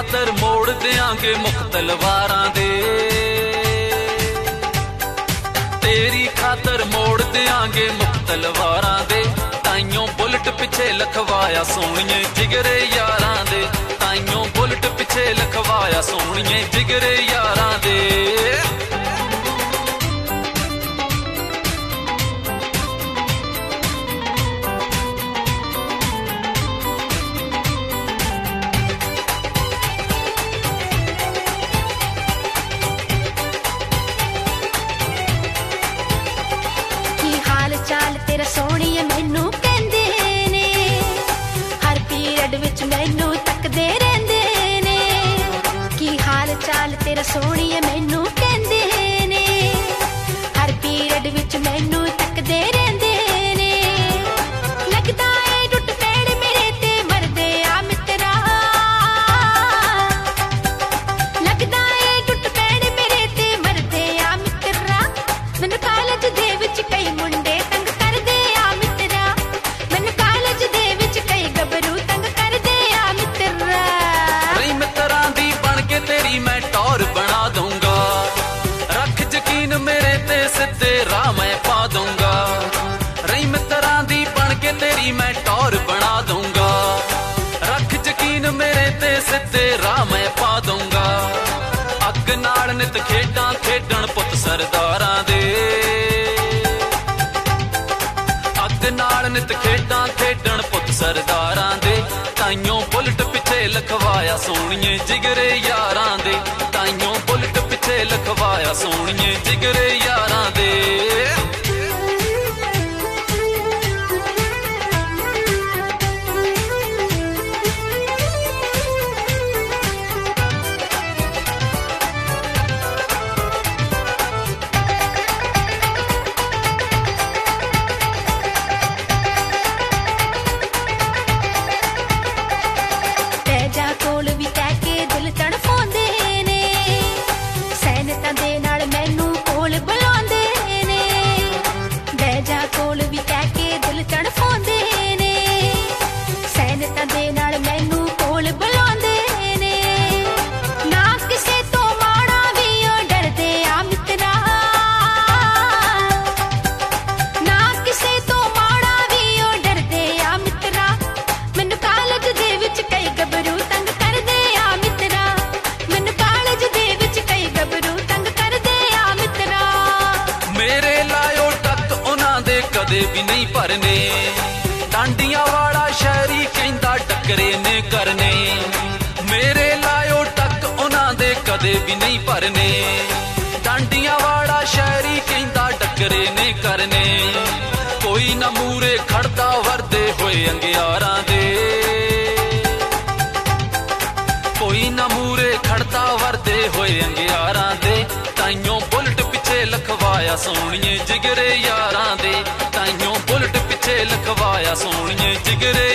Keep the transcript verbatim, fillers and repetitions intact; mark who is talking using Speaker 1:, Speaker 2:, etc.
Speaker 1: खातर मोड़ देंगे मुख तलवारां दे, तेरी खातर मोड़ देंगे मुख तलवारां दे। ताइयों बुलट पिछे लखवाया सोहणिए जिगरे यारां दे, ताइयों बुलट पिछे लखवाया सोहणिए जिगरे यारां दे।
Speaker 2: चाल तेरा सोहणिए मैनू कहंदे ने, हर पीरियड विच मैनू तकदे रहिंदे ने। की हाल चाल तेरा सोहणिए मैनू कहंदे ने, हर पीरियड विच मैनू तकदे रहिंदे ने। लगदा ए टुट पैण मेरे ते मरदे आ मित्रा, लगदा ए टुट पैण मेरे ते मरदे आ मित्रा। मैनू कालज दे विच कई मुंडे
Speaker 1: मैं टौर बना दूंगा, रख यकीन मेरे ते सिद्धे राह मैं पा दूंगा। रही मित्रा दी बन के तेरी मैं टौर बना दूंगा, रख यकीन मेरे ते सिद्धे राह मैं पा दूंगा। अग नाल नित खेडां खेडण पुत सरदारां दे, अग नाल नित खेडां खेडण पुत सरदारां दे। ताइयों बुलट पिछे लखवाया सोहणिए जिगरे यारां दे, ताइयों बुलट पिछे लखवाया सोहणिए जिगरे यारां दे। कोल भी कह के दिल तड़फाउंदे ने, सैनतां दे नाल मैनू कोल बुलाउंदे ने। बैजा कोल भी कह के दिल तड़फाउंदे ने, सैनतां दे नाल मैनू कोल बुलाउंदे ने। ना किसे तो माड़ा भी ओ डरदे आ मित्रा, ना किसे तो माड़ा भी ओ डरदे आ मित्रा। मैनू कालज दे विच कई गबरू कदे भी नहीं भरने, डांडिया वाला शहरी कहंदा टकरे ने करने। मेरे लायो टक उन्हां दे कदे भी नहीं भरने, डांडिया वाला शहरी कहंदा टकरे ने करने। कोई ना मूरे खड़दा वरदे होए अंगियारां दे, कोई ना मूरे खड़दा वरदे होए अंगियारां दे। ताइयों बुलट पिछे लखवाया सोहणिए जिगरे यारां दे, ताइयों बुलट पिछे लखवाया सोहणिए जिगरे